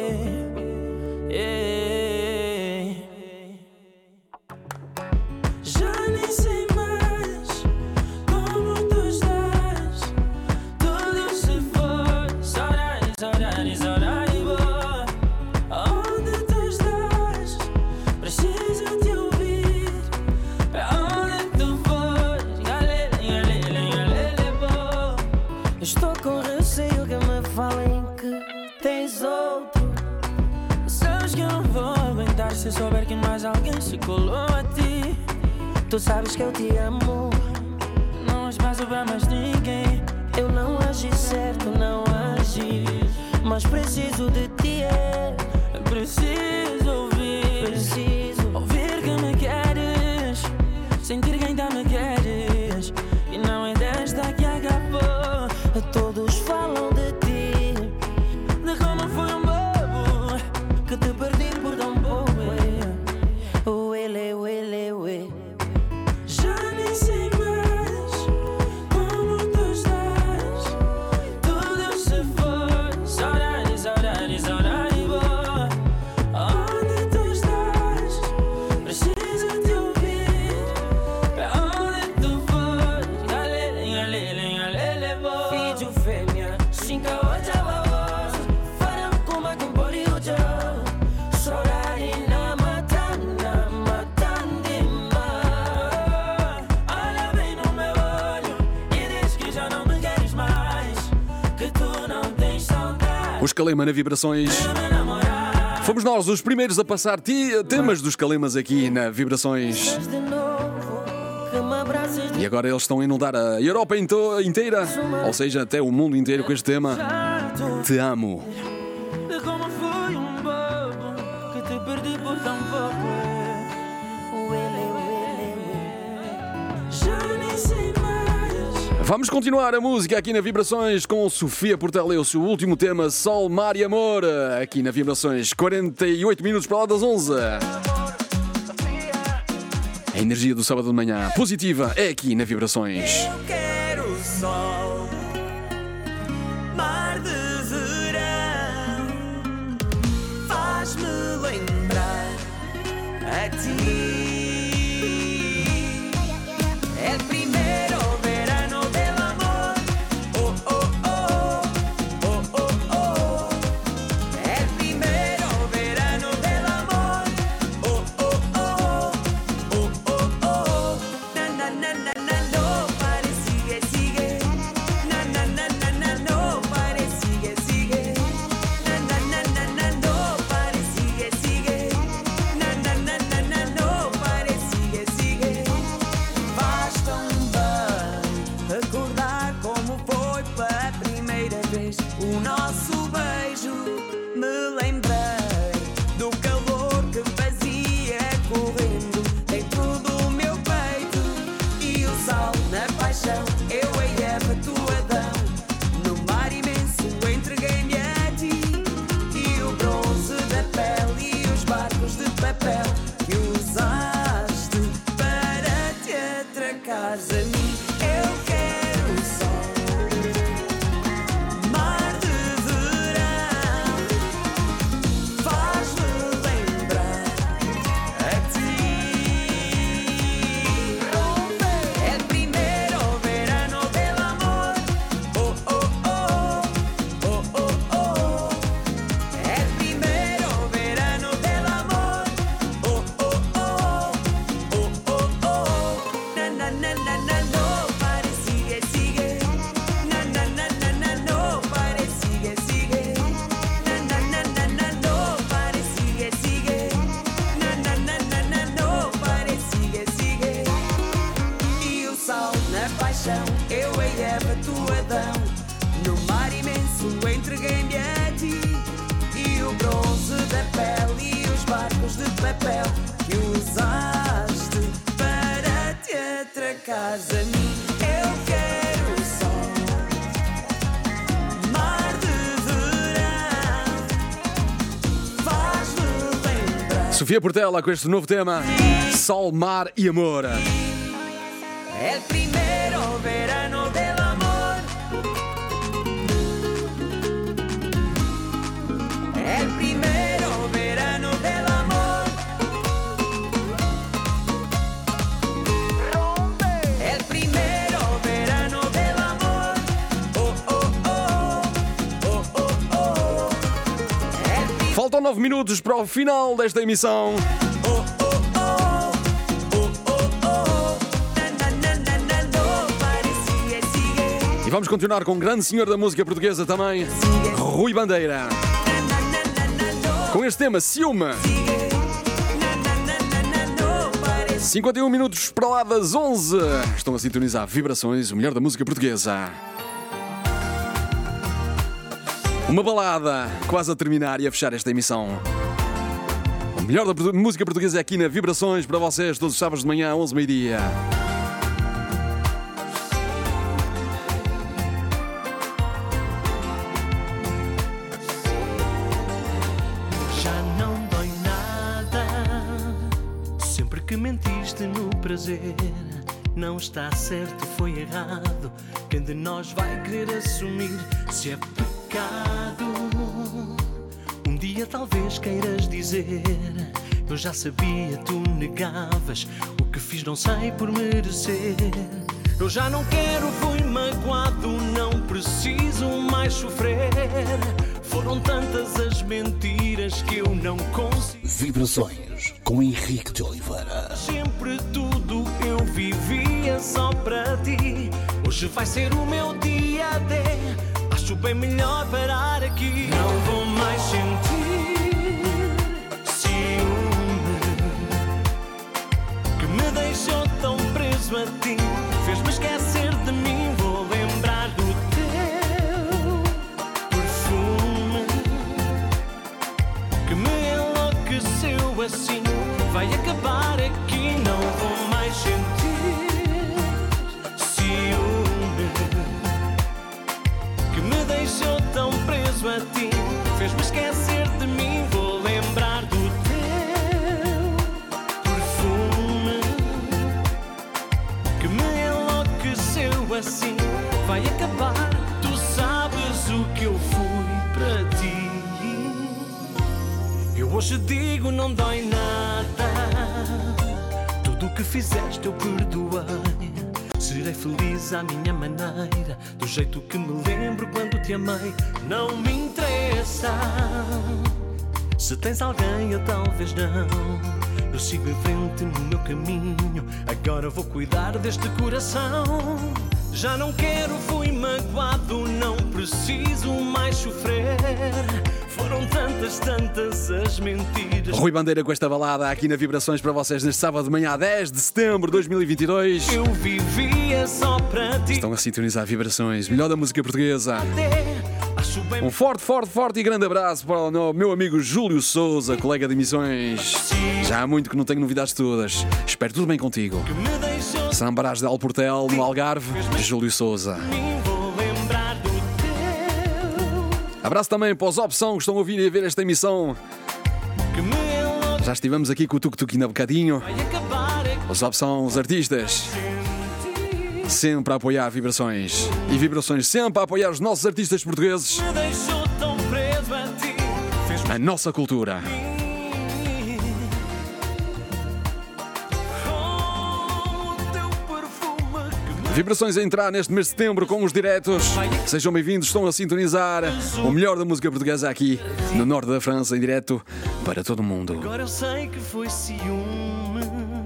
Já nem sei mais como tu estás. Tudo se foi, saudade, saudade, saudade boa. Onde tu estás? Preciso te ouvir. chorar se souber que mais alguém se colou a ti. Tu sabes que eu te amo, não há espaço para mais ninguém. eu não agi certo, não agi, mas preciso de ti, Preciso ouvir que me queres, sentir que ainda me queres, e não é desta que acabou. Todos falam de ti, De como fui um bobo que te perdi por tão pouco. Uele, uele, uele. Já nem sei mais como tu estás. Tudo se foi. Saudade, saudade, saudade boa. Onde tu estás? Preciso te ouvir. Pra onde tu fores? Galele, galele, galele boa. Filho fêmea, Cinca outra voz. Farão como a compori o teu. Saudade na matanda, matanda demais. Olha bem no meu olho e diz que já não me queres mais. Que tu não tens saudade Os Calema na Vibrações. de me namorar. Fomos nós os primeiros a passar temas dos Calemas aqui na Vibrações. de novo, que me abraças de E agora eles estão a inundar a Europa inteira, ou seja, até o mundo inteiro com este tema. Te amo. De como fui um bobo que te perdi por tão pouco. uele, uele, uele. Já nem sei mais. Vamos continuar a música aqui na Vibrações com Sofia Portela e o seu último tema, Sol, Mar e Amor, aqui na Vibrações, 48 minutos para lá das 11. A energia do sábado de manhã, positiva, é aqui na Vibrações. Eu quero sol, mar de verão, faz-me lembrar a ti. El primero verano del amor, oh oh oh, oh oh oh. El primero verano del amor, oh oh oh, oh oh oh. Na na na na na, no pare, sigue, sigue. Na na na na na, no pare, sigue, sigue. Na na na na na, no pare, sigue, sigue. Na na na na na, no pare, sigue, sigue. Faz tão bem recordar como foi pela primeira vez o nosso beijo. Me lembrei do calor que fazia correndo dentro do meu peito e o sol na paixão. Eu e Eva, tu Adão, no mar imenso entreguei-me a ti, e o bronze da pele e os barcos de papel que usaste para te atracares a mim. Eu quero sol, mar de verão, faz-me lembrar a ti. El primero verano del amor, oh oh oh, oh oh oh. El primero verano del amor, oh oh oh, oh oh oh. Na na na na na, no pare, sigue, sigue. Na na na na na, no pare, sigue, sigue. Na na na na na, no pare, sigue, sigue. Na na na na na, no pare, sigue, sigue. E o sol na paixão, eu e Eva, tu Adão, no mar imenso entreguei-me a ti, e o bronze da pele e os barcos de papel que usaste para te atracares a mim. Eu quero sol, mar de verão, faz-me lembrar Sofia Portela com este novo tema, Sol, Mar e Amor. el primero verano del amor. El primero verano del amor. El primero verano del amor. Oh oh oh, oh oh oh. Faltam 9 minutos para o final desta emissão. Oh oh oh, oh oh oh. Na na na na, no pare, sigue, sigue. E vamos continuar com um grande senhor da música portuguesa também, Rui Bandeira. Com este tema, Ciúme. 51 minutos para lá das 11. Estão a sintonizar Vibrações, o melhor da música portuguesa. Uma balada quase a terminar e a fechar esta emissão. O melhor da música portuguesa é aqui na Vibrações para vocês, todos os sábados de manhã, 11 meio-dia. Já não dói nada. Sempre que mentiste no prazer, não está certo, foi errado. Quem de nós vai querer assumir se é pecado? Um dia talvez queiras dizer: eu já sabia, tu negavas. O que fiz não sei por merecer. Eu já não quero, fui magoado, não preciso mais sofrer. Foram tantas as mentiras que eu não consigo. Vibrações com Henrique de Oliveira. Sempre tudo eu vivia só para ti. Hoje vai ser o meu dia D. Acho bem melhor parar aqui. Não vou mais sentir ciúme que me deixou tão preso a ti. Fez-me esquecer de mim. Vou lembrar do teu perfume que me enlouqueceu assim. Vai acabar aqui. Não vou mais sentir ciúme que me deixou tão preso a ti. Fez-me esquecer de mim. Vou lembrar do teu perfume que me enlouqueceu assim. Vai acabar. Tu sabes o que eu fui para ti. Eu hoje digo, não dói nada. Tudo o que fizeste eu perdoei. Serei feliz à minha maneira, do jeito que me lembro quando te amei. Não me interessa se tens alguém ou talvez não. Eu sigo em frente no meu caminho. Agora vou cuidar deste coração. Já não quero, fui magoado, não preciso mais sofrer. Foram tantas as mentiras. Rui Bandeira com esta balada aqui na Vibrações para vocês neste sábado de manhã, 10 de setembro de 2022. Eu vivia só para ti. Estão a sintonizar Vibrações, melhor da música portuguesa. Acho bem Um forte e grande abraço para o meu amigo Júlio Souza, colega de emissões. Já há muito que não tenho novidades todas. Espero tudo bem contigo. que me deixou Sambarás de Alportel, no Algarve, Júlio Souza. mim. Vou lembrar do teu Abraço também para os Opção que estão a ouvir e a ver esta emissão. que me enlouqueceu. Já estivemos aqui com o Tuk-Tuk ainda há bocadinho. Vai acabar aqui. Os Opção, os artistas, sempre a apoiar Vibrações. E Vibrações sempre a apoiar os nossos artistas portugueses. Me deixou tão preso a ti. Fez-me A nossa cultura. com o teu perfume que me Vibrações a entrar neste mês de setembro com os diretos. Sejam bem-vindos, estão a sintonizar o melhor da música portuguesa aqui no norte da França, em direto para todo o mundo. Agora eu sei que foi ciúme.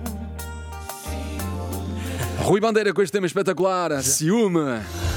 Rui Bandeira com este tema espetacular, Ciúme.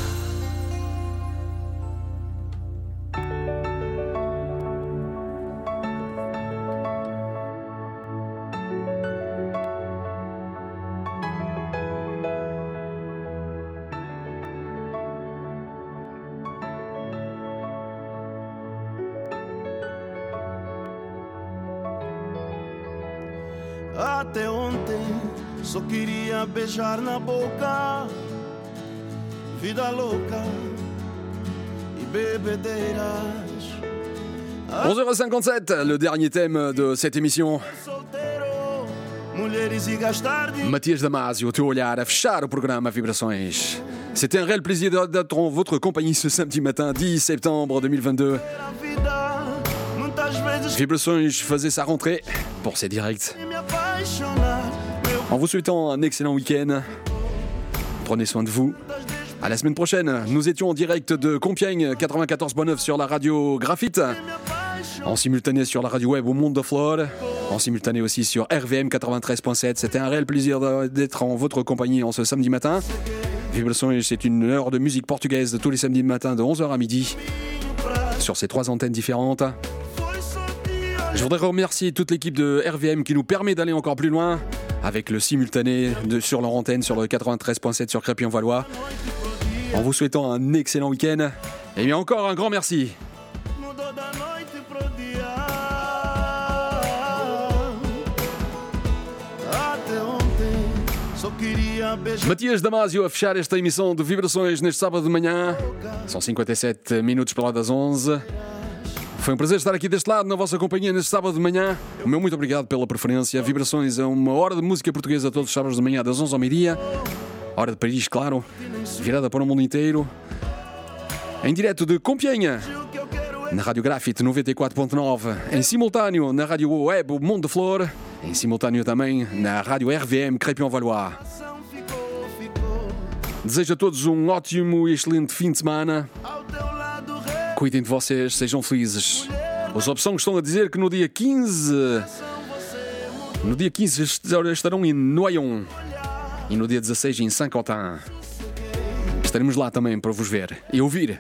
Até ontem só queria beijar na boca. Vida louca e bebedeiras. 11h57, le dernier thème de cette émission. Solteiro, mulheres e gastar dinheiro. Mathias Damasio, o teu olhar a fechar o programa Vibrações. C'était un réel plaisir d'être en votre compagnie ce samedi matin, 10 septembre 2022. A vida, muitas vezes Vibrações faisait sa rentrée pour ses directs. me apaixonar. Meu En vous souhaitant un excellent week-end. Prenez soin de vous. À la semaine prochaine, nous étions en direct de Compiègne, 94.9 sur la radio Graphite. En simultané sur la radio web au Monde de Flore. En simultané aussi sur RVM 93.7. C'était un réel plaisir d'être en votre compagnie en ce samedi matin. Vibrações, c'est une heure de musique portugaise de tous les samedis matins de 11h à midi. Sur ces 3 antennes différentes. Je voudrais remercier toute l'équipe de RVM qui nous permet d'aller encore plus loin avec le simultané sur leur antenne, sur le 93.7 sur Crépy-en-Valois. En vous souhaitant un excellent week-end. Et bien encore un grand merci. Matias Damasio a fechar esta emissão de Vibrações neste sábado de manhã. São 57 minutos para lá das 11. Foi um prazer estar aqui deste lado, na vossa companhia, neste sábado de manhã. O meu muito obrigado pela preferência. Vibrações é uma hora de música portuguesa todos os sábados de manhã, das 11 ao meio-dia. Hora de Paris, claro. Virada para o mundo inteiro. Em direto de Compiègne, na Rádio Grafite 94.9. Em simultâneo, na Rádio Web Mundo de Flor. Em simultâneo também, na Rádio RVM Crépy-en-Valois. Desejo a todos um ótimo e excelente fim de semana. Cuidem de vocês, sejam felizes. Os Opções estão a dizer que no dia 15 estarão em Noyon e no dia 16 em Saint-Quentin. Estaremos lá também para vos ver e ouvir.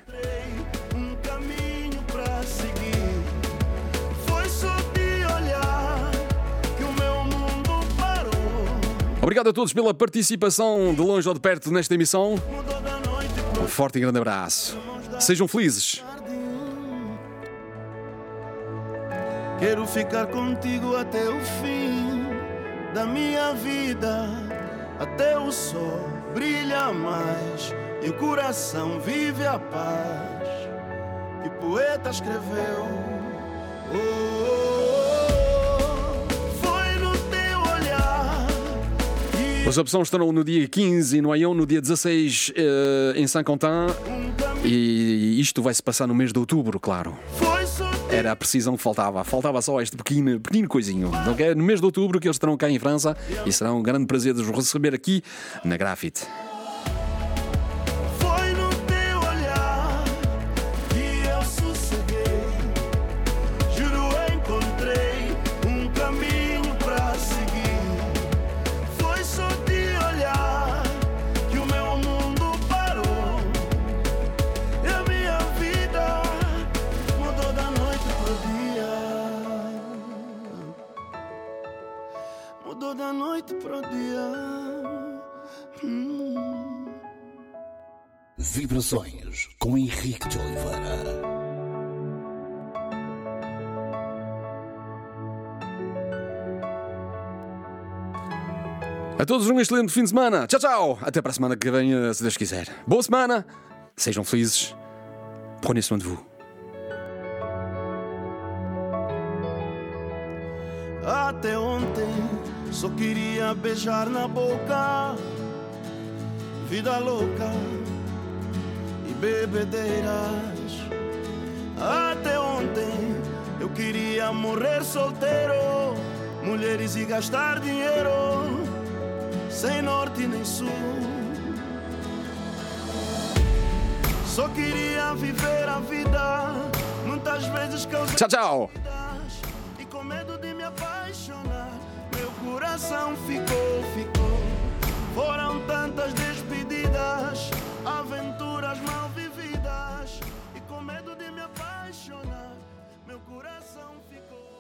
Obrigado a todos pela participação de longe ou de perto nesta emissão. Um forte e grande abraço. Sejam felizes. Quero ficar contigo até o fim da minha vida. Até o sol brilha mais e o coração vive a paz que poeta escreveu. As opções estarão no dia 15 em Noyon, no dia 16 em Saint-Quentin. E isto vai se passar no mês de outubro, claro. Era a precisão que faltava. Faltava só este pequeno coisinho. É no mês de outubro que eles estarão cá em França. E será um grande prazer de os receber aqui na Grafite. Da noite pro dia. Vibrações com Henrique de Oliveira. A todos um excelente fim de semana. Tchau, tchau. Até para a semana que vem, se Deus quiser. Boa semana. Sejam felizes. Prenez soin de vous. Até ontem só queria beijar na boca, vida louca e bebedeiras. Até ontem eu queria morrer solteiro, mulheres e gastar dinheiro, sem norte nem sul. Só queria viver a vida, muitas vezes causar. Tchau, tchau. E com medo de me apaixonar, meu coração ficou. Foram tantas despedidas, aventuras mal vividas. E com medo de me apaixonar, meu coração ficou.